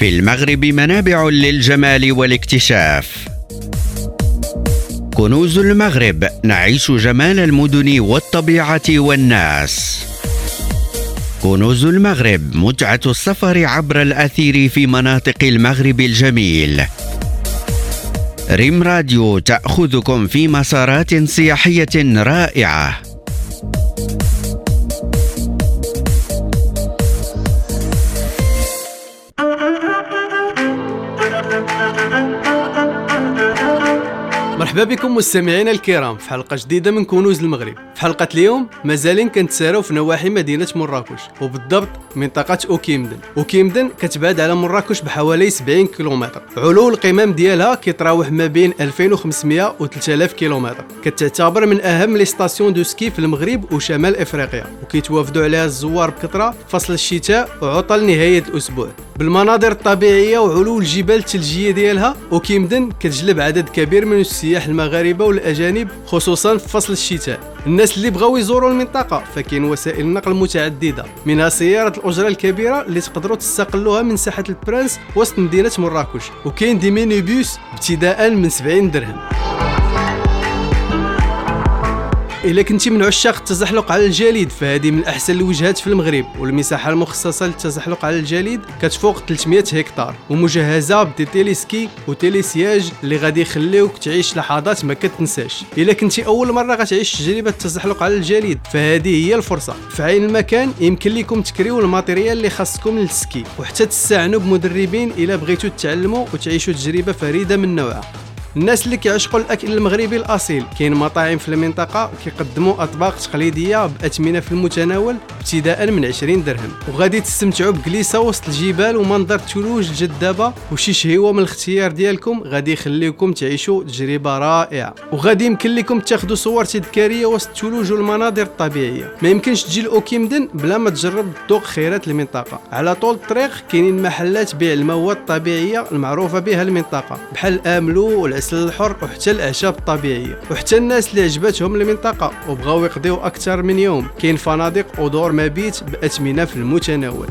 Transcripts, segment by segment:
في المغرب منابع للجمال والاكتشاف. كنوز المغرب، نعيش جمال المدن والطبيعة والناس. كنوز المغرب، متعة السفر عبر الأثير في مناطق المغرب الجميل. ريم راديو تأخذكم في مسارات سياحية رائعة. مرحبا بكم مستمعينا الكرام في حلقة جديدة من كنوز المغرب. في حلقة اليوم مازالين كنتساراو في نواحي مدينة مراكش، وبالضبط منطقة أوكيمدن. أوكيمدن كتبعد على مراكش بحوالي 70 كيلومتر. علو القمم ديالها كيتراوح ما بين 2500 و 3000 كيلومتر. كتعتبر من أهم لي ستاسيون دو سكي في المغرب وشمال إفريقيا، وكيتوافدوا عليها الزوار بكثرة في فصل الشتاء وعطل نهاية الأسبوع. بالمناظر الطبيعية وعلو الجبال الثلجية ديالها، أوكيمدن كتجلب عدد كبير من السياح المغاربة والأجانب خصوصا في فصل الشتاء. الناس اللي بغاو يزوروا المنطقة فكاين وسائل النقل متعددة، منها سيارة الأجرة الكبيرة اللي تقدروا تستقلوها من ساحة البرانس وسط مدينة مراكش، وكاين دي ميني بيس ابتداء من 70 درهم. إلا كنتي من عشاق التزحلق على الجليد فهذه من أحسن الوجهات في المغرب، والمساحة المخصصة للتزحلق على الجليد كتفوق 300 هكتار، ومجهزة بدي تيليسكي وتيليسياج اللي غادي يخليوك تعيش لحظات ما كتنساش. إلا كنتي أول مرة غتعيش تجربة التزحلق على الجليد فهذه هي الفرصة. في عين المكان يمكن لكم تكريو الماتيريال اللي خاصكم للسكي، وحتى تستعنوا بمدربين إلا بغيتوا تتعلموا وتعيشوا تجربة فريدة من نوعها. الناس اللي كيعشقوا الاكل المغربي الاصيل، كاين مطاعم في المنطقه كيقدموا اطباق تقليديه باثمنه في المتناول ابتداء من 20 درهم، وغادي تستمتعوا بجليسه وسط الجبال ومنظر الثلوج الجذابه، وشي شهيوه من الاختيار ديالكم غادي يخليكم تعيشوا تجربه رائعه. وغادي يمكن لكم تاخذوا صور تذكاريه وسط الثلوج والمناظر الطبيعيه. ما يمكنش تجي لاوكيمدن بلا ما تجرب ذوق خيرات المنطقه. على طول الطريق كاينين محلات بيع المواد الطبيعيه المعروفه بها المنطقه، بحال الاملو والعسل الحر وحتى الاعشاب الطبيعيه. وحتى الناس اللي عجبتهم المنطقه وبغاو يقضيو اكثر من يوم، كاين فنادق ودور مبيت باثمنه في المتناول.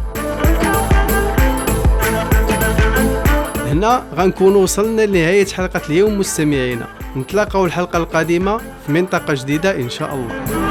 هنا غنكونوا وصلنا لنهايه حلقه اليوم مستمعينا. نتلاقاو الحلقه القادمه في منطقه جديده ان شاء الله.